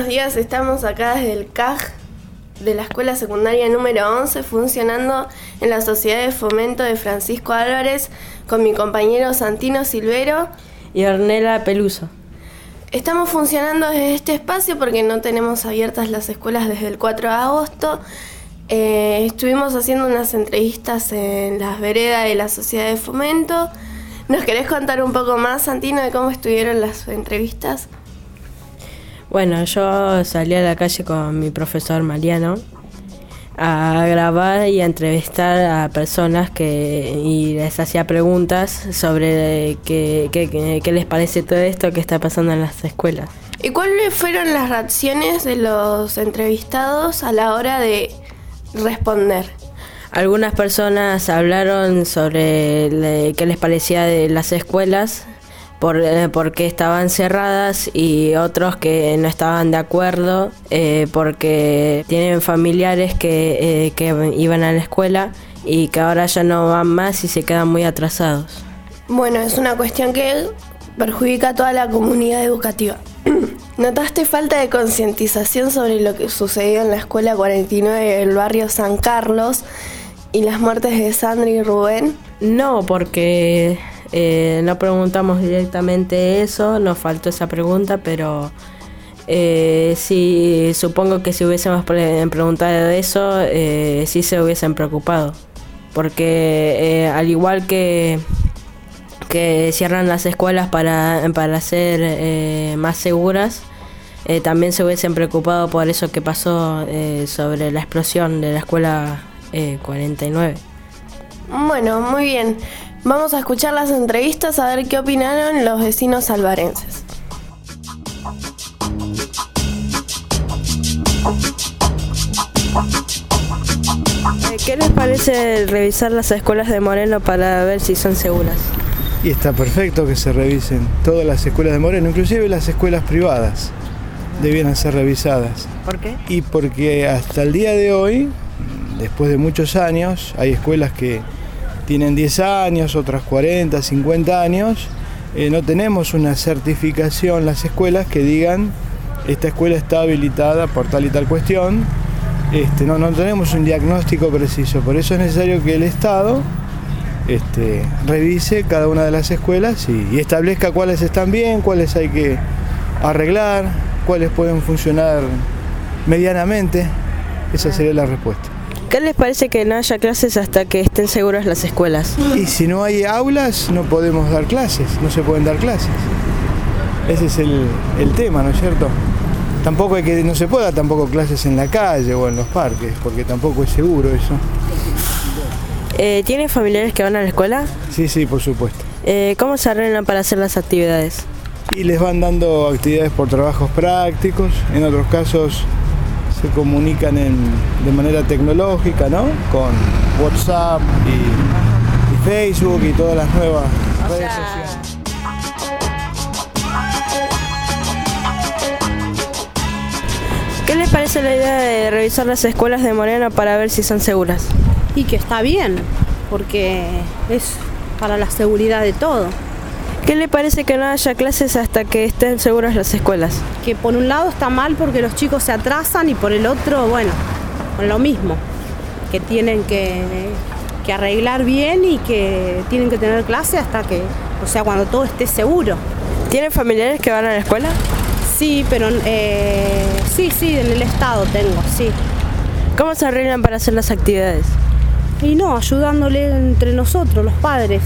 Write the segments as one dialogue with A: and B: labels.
A: días, estamos acá desde el CAJ de la Escuela Secundaria número 11, funcionando en la Sociedad de Fomento de Francisco Álvarez con mi compañero Santino Silvero
B: y Ornella Peluso.
A: Estamos funcionando desde este espacio porque no tenemos abiertas las escuelas desde el 4 de agosto. Estuvimos haciendo unas entrevistas en las veredas de la Sociedad de Fomento. ¿Nos querés contar un poco más, Santino, de cómo estuvieron las entrevistas?
B: Bueno, yo salí a la calle con mi profesor Mariano a grabar y a entrevistar a personas y les hacía preguntas sobre qué les parece todo esto que está pasando en las escuelas.
A: ¿Y cuáles fueron las reacciones de los entrevistados a la hora de responder?
B: Algunas personas hablaron sobre qué les parecía de las escuelas, por qué estaban cerradas, y otros que no estaban de acuerdo porque tienen familiares que iban a la escuela y que ahora ya no van más y se quedan muy atrasados.
A: Bueno, es una cuestión que perjudica a toda la comunidad educativa. ¿Notaste falta de concientización sobre lo que sucedió en la escuela 49 del barrio San Carlos y las muertes de Sandra y Rubén?
B: No, porque no preguntamos directamente eso, nos faltó esa pregunta, pero sí, supongo que si hubiésemos preguntado eso, sí se hubiesen preocupado, porque al igual que cierran las escuelas para ser más seguras, también se hubiesen preocupado por eso que pasó sobre la explosión de la escuela 49.
A: Bueno, muy bien. Vamos a escuchar las entrevistas a ver qué opinaron los vecinos alvarenses.
B: ¿Qué les parece revisar las escuelas de Moreno para ver si son seguras?
C: Y está perfecto que se revisen todas las escuelas de Moreno, inclusive las escuelas privadas debieran ser revisadas.
B: ¿Por qué?
C: Y porque hasta el día de hoy, después de muchos años, hay escuelas que tienen 10 años, otras 40, 50 años, no tenemos una certificación en las escuelas que digan esta escuela está habilitada por tal y tal cuestión. No tenemos un diagnóstico preciso, por eso es necesario que el Estado revise cada una de las escuelas y establezca cuáles están bien, cuáles hay que arreglar, cuáles pueden funcionar medianamente. Esa sería la respuesta.
B: ¿Qué les parece que no haya clases hasta que estén seguras las escuelas?
C: Y si no hay aulas, no podemos dar clases, no se pueden dar clases. Ese es el tema, ¿no es cierto? Tampoco no se pueda tampoco clases en la calle o en los parques, porque tampoco es seguro eso.
B: ¿Tienen familiares que van a la escuela?
C: Sí, por supuesto.
B: ¿Cómo se arreglan para hacer las actividades?
C: Y les van dando actividades por trabajos prácticos, en otros casos se comunican de manera tecnológica, ¿no? Con WhatsApp y Facebook y todas las nuevas redes sociales.
B: ¿Qué les parece la idea de revisar las escuelas de Moreno para ver si son seguras?
D: Y que está bien, porque es para la seguridad de todo.
B: ¿Qué le parece que no haya clases hasta que estén seguras las escuelas?
D: Que por un lado está mal porque los chicos se atrasan y por el otro, bueno, con lo mismo, que tienen que arreglar bien y que tienen que tener clase hasta que, cuando todo esté seguro.
B: ¿Tienen familiares que van a la escuela?
D: Sí, pero sí, en el estado tengo, sí.
B: ¿Cómo se arreglan para hacer las actividades?
D: Y no, ayudándole entre nosotros, los padres.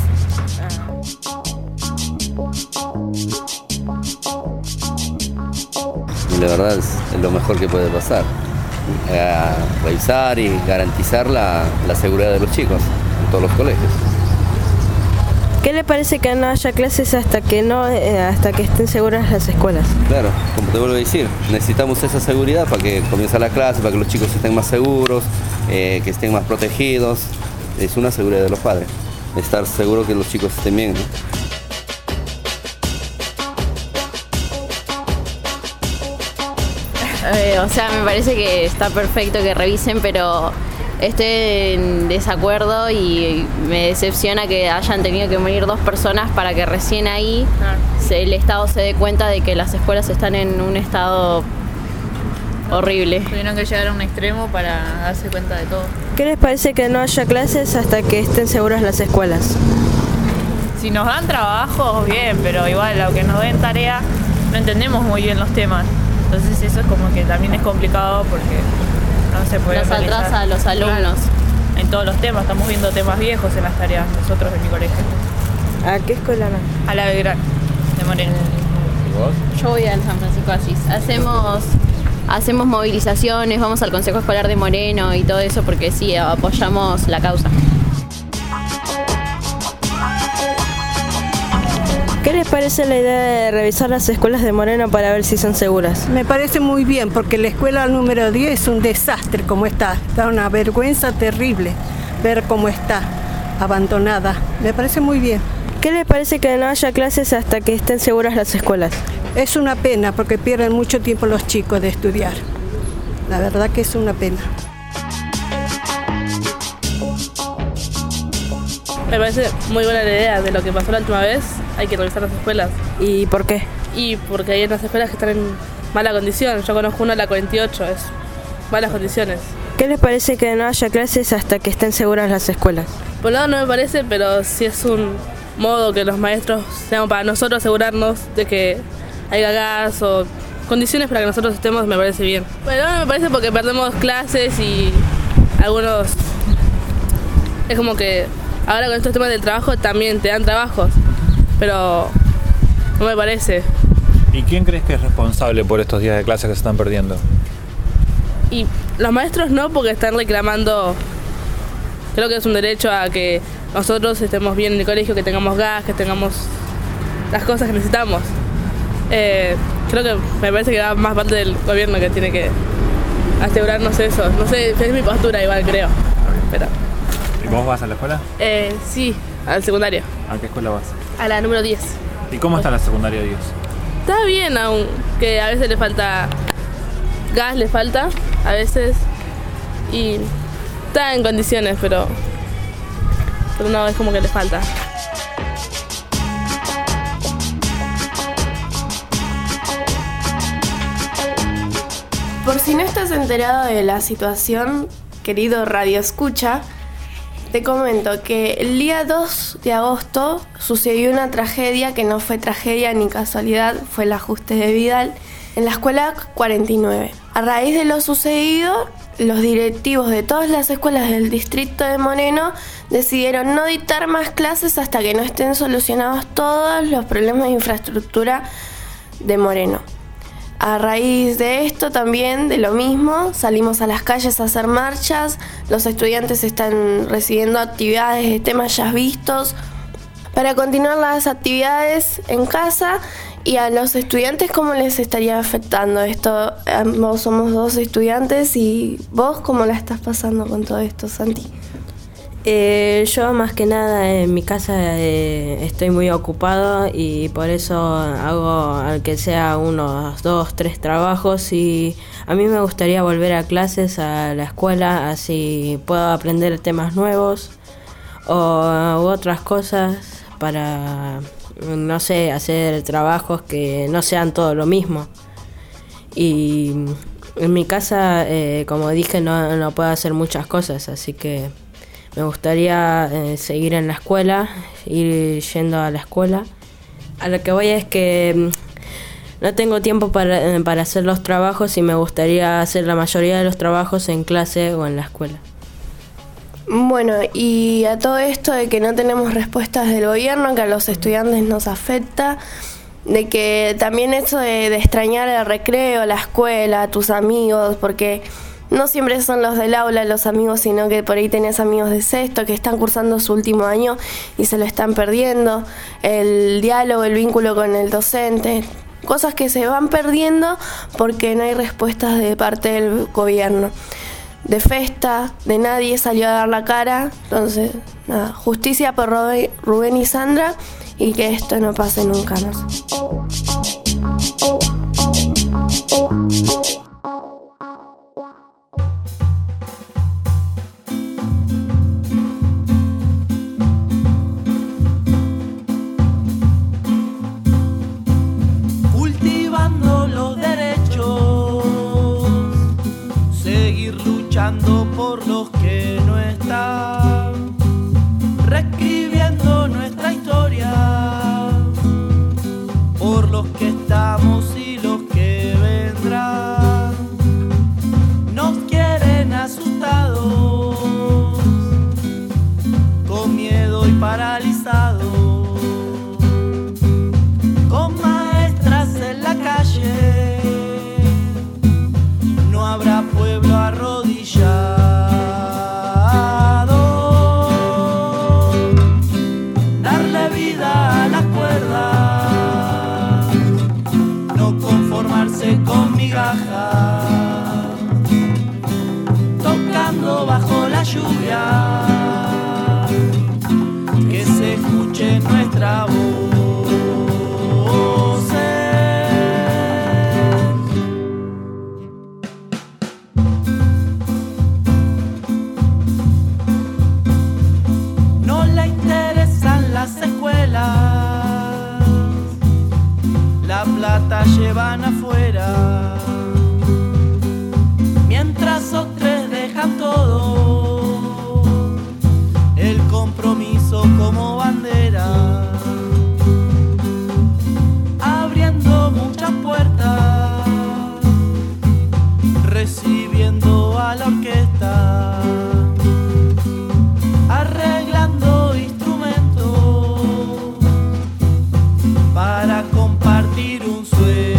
E: La verdad es lo mejor que puede pasar, revisar y garantizar la seguridad de los chicos en todos los colegios.
B: ¿Qué le parece que no haya clases hasta que estén seguras las escuelas?
E: Claro, como te vuelvo a decir, necesitamos esa seguridad para que comience la clase, para que los chicos estén más seguros, que estén más protegidos. Es una seguridad de los padres, estar seguro que los chicos estén bien, ¿no?
F: Me parece que está perfecto que revisen, pero estoy en desacuerdo y me decepciona que hayan tenido que morir 2 personas para que recién ahí el Estado se dé cuenta de que las escuelas están en un estado horrible.
G: Tuvieron que llegar a un extremo para darse cuenta de todo.
B: ¿Qué les parece que no haya clases hasta que estén seguras las escuelas?
G: Si nos dan trabajos, bien, pero igual, aunque nos den tarea, no entendemos muy bien los temas. Entonces eso es como que también es complicado porque no se puede
F: Nos
G: realizar.
F: atrasa a los alumnos.
G: Claro, en todos los temas, estamos viendo temas viejos en las tareas, nosotros en mi colegio.
B: ¿A qué escuela no?
G: A la Belgrano, de Moreno.
E: ¿Y vos?
F: Yo voy al San Francisco de Asís. Hacemos movilizaciones, vamos al Consejo Escolar de Moreno y todo eso porque sí, apoyamos la causa.
B: ¿Qué les parece la idea de revisar las escuelas de Moreno para ver si son seguras?
H: Me parece muy bien, porque la escuela número 10 es un desastre como está. Da una vergüenza terrible ver cómo está, abandonada. Me parece muy bien.
B: ¿Qué les parece que no haya clases hasta que estén seguras las escuelas?
H: Es una pena, porque pierden mucho tiempo los chicos de estudiar. La verdad que es una pena.
I: Me parece muy buena la idea de lo que pasó la última vez. Hay que revisar las escuelas.
B: ¿Y por qué?
I: Y porque hay unas escuelas que están en mala condición. Yo conozco una, la 48, es malas condiciones.
B: ¿Qué les parece que no haya clases hasta que estén seguras las escuelas?
I: Por un lado no me parece, pero sí es un modo que los maestros sean para nosotros asegurarnos de que haya gas o condiciones para que nosotros estemos, me parece bien. Pero no me parece porque perdemos clases y algunos... Es como que ahora con estos temas del trabajo también te dan trabajos, pero no me parece.
J: ¿Y quién crees que es responsable por estos días de clase que se están perdiendo?
I: Y los maestros no, porque están reclamando, creo que es un derecho a que nosotros estemos bien en el colegio, que tengamos gas, que tengamos las cosas que necesitamos. Creo que me parece que va más parte del gobierno que tiene que asegurarnos eso. No sé, es mi postura igual, creo. Pero,
J: ¿Y vos vas a la escuela?
I: sí, al secundario,
J: ¿A qué escuela vas?
I: a la número 10.
J: ¿Y cómo está la secundaria 10?
I: Está bien, aunque a veces le falta gas, le falta, a veces, y está en condiciones, pero no, es como que le falta.
A: Por si no estás enterado de la situación, querido Radio Escucha, te comento que el día 2 de agosto sucedió una tragedia que no fue tragedia ni casualidad, fue el ajuste de Vidal en la escuela 49. A raíz de lo sucedido, los directivos de todas las escuelas del distrito de Moreno decidieron no dictar más clases hasta que no estén solucionados todos los problemas de infraestructura de Moreno. A raíz de esto también, de lo mismo, salimos a las calles a hacer marchas, los estudiantes están recibiendo actividades de temas ya vistos para continuar las actividades en casa. Y a los estudiantes, ¿cómo les estaría afectando esto? Ambos somos 2 estudiantes y vos, ¿cómo la estás pasando con todo esto, Santi?
B: Yo más que nada en mi casa estoy muy ocupado y por eso hago aunque sea unos 2, 3 trabajos, y a mí me gustaría volver a clases, a la escuela, así puedo aprender temas nuevos u otras cosas para, no sé, hacer trabajos que no sean todo lo mismo. Y en mi casa, como dije, no puedo hacer muchas cosas, así que me gustaría seguir en la escuela, ir yendo a la escuela. A lo que voy es que no tengo tiempo para hacer los trabajos y me gustaría hacer la mayoría de los trabajos en clase o en la escuela.
A: Bueno, y a todo esto de que no tenemos respuestas del gobierno, que a los estudiantes nos afecta, de que también eso de extrañar el recreo, la escuela, tus amigos, porque no siempre son los del aula los amigos, sino que por ahí tenés amigos de sexto que están cursando su último año y se lo están perdiendo. El diálogo, el vínculo con el docente, cosas que se van perdiendo porque no hay respuestas de parte del gobierno. De Festa, de nadie salió a dar la cara. Entonces, nada, justicia por Rubén y Sandra, y que esto no pase nunca más.
K: Cultivando los derechos no está, reescribiendo nuestra historia, por los que estamos y los que vendrán. Nos quieren asustados, con miedo y paralizados, con maestras en la calle. No habrá pueblo arrodillado. Darle vida a las cuerdas, no conformarse con migajas, tocando bajo la lluvia, que se escuche nuestra voz. No le interesan las escuelas, la plata llevan afuera, mientras otros dejan todo, el compromiso como bandera, abriendo muchas puertas, recibiendo a la orquesta, arreglando instrumentos para compartir un sueño.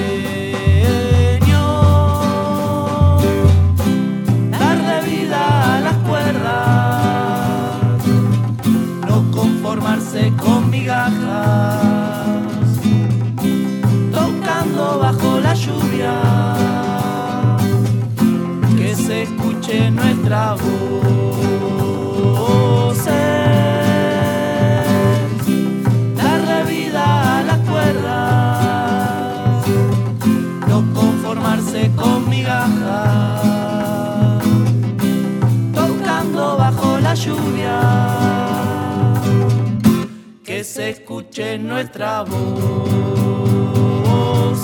K: Darle vida a las cuerdas, no conformarse con migajas, tocando bajo la lluvia, que se escuche nuestra voz. Darle vida a las cuerdas, no conformarse con migajas, tocando bajo la lluvia, que se escuche nuestra voz.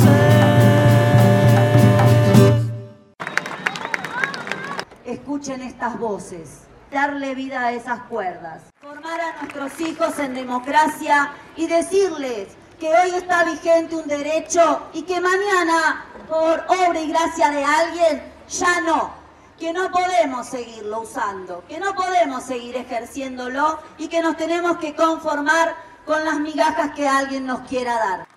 L: Escuchen estas voces, darle vida a esas cuerdas, formar a nuestros hijos en democracia y decirles que hoy está vigente un derecho y que mañana, por obra y gracia de alguien, ya no, que no podemos seguirlo usando, que no podemos seguir ejerciéndolo y que nos tenemos que conformar con las migajas que alguien nos quiera dar.